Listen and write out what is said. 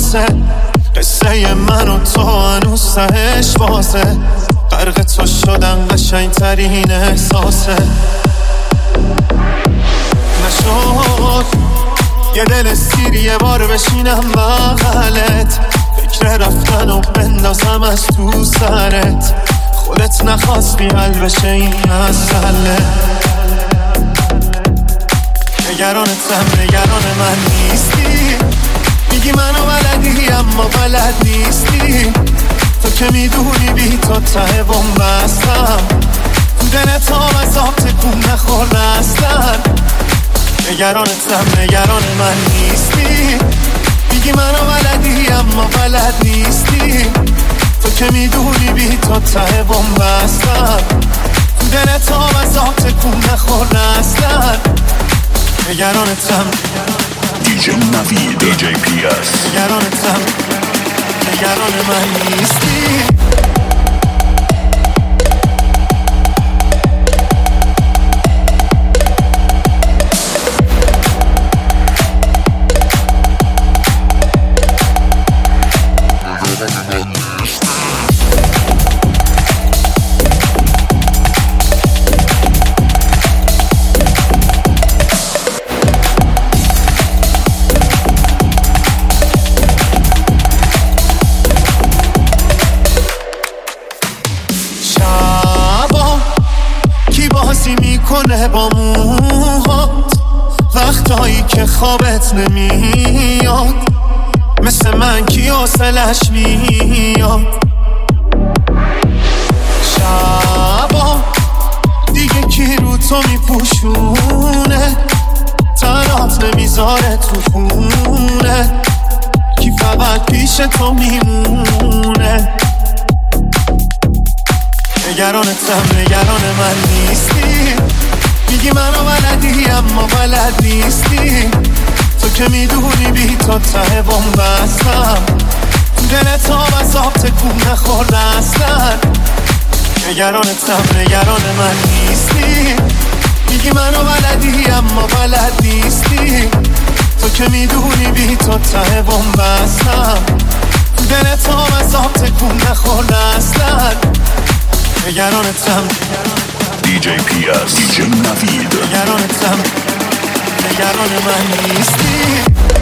شانسه، قصه من و تو هنوز تهش بازه، غرق تو شدن قشنگ ترین احساسه. نشد یه دل سیری یه بار بشینم بغلت، فکر رفتن و بندازم از تو سرت، خودت نخواستی حل بشه این مسئله. نگرانتم نگران من نیستی، میگی منو بلدی اما بلد نیستی، تو که میدونی بی تو ته بومبستم، تو دلت هم از آب تکون نخورده اصلا. نگرانتم نگران من نیستی، میگی منو بلدی اما بلد نیستی، تو که میدونی بی تو ته بومبستم، تو دلت هم از آب تکون نخورده اصلا. نگرانتم دیجی نوید دیجی پیاس، نگرانتم نگران من نیستی. میکنه با موهات وقتایی که خوابت نمیاد، مثل من کی حوصلش میاد. شبا دیگه کی رو تو میپوشونه، تنات نمیذاره تو خونه، کی فقط پیش تو میمونه. نگرانتم نگران من نیستی، میگی منو بلدی اما بلد نیستی، تو که میدونی بی تو ته بومبستم، دلت هم از آب تکون نخورده اصلا. نگرانتم نگران من نیستی، میگی منو بلدی اما بلد نیستی، تو که میدونی بی تو ته بومبستم، دلت هم از آب تکون نخورده اصلا. نگرانتم دیجی پیاس دیجی نوید، نگرانتم نگران من نیستی.